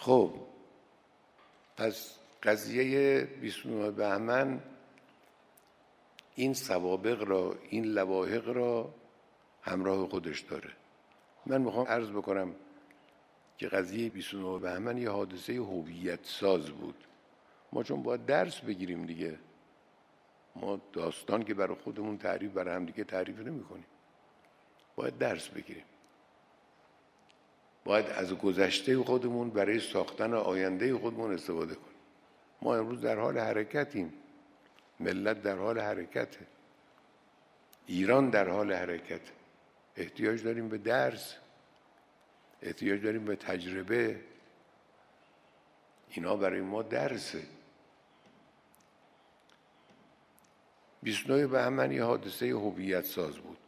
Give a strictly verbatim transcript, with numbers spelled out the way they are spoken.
خب پس قضیه بیست و نه بهمن این سوابق را، این لواحق را همراه خودش داره. من میخوام عرض بکنم که قضیه بیست و نه بهمن یه حادثه هویت ساز بود. ما چون باید درس بگیریم دیگه، ما داستان که برای خودمون تعریف برای هم دیگه تعریف نمی کنیم، باید درس بگیریم، باید از گذشته خودمون برای ساختن آینده خودمون استفاده کنیم. ما امروز در حال حرکتیم، ملت در حال حرکته، ایران در حال حرکت. احتیاج داریم به درس، احتیاج داریم به تجربه. اینا برای ما درسه. بیست و نه بهمن یه حادثه هویت ساز بود.